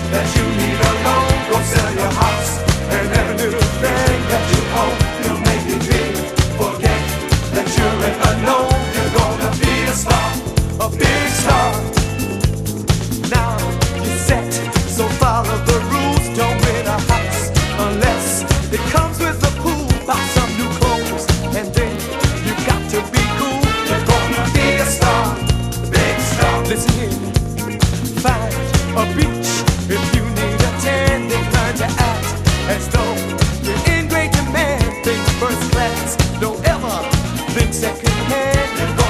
that you need a loan. Go sell your house and every little thing that you own. You'll make it big. Forget that you're an unknown. You're gonna be a star, a big star. Now you're set, so follow the rules. Don't rent a house unless it comes with a pool. Buy some new clothes and then you got to be cool. You're gonna be a star, a big star. Listen here, find a beach if you need a tan. They learn to act as though you're in great demand. Think first class, don't ever think second hand.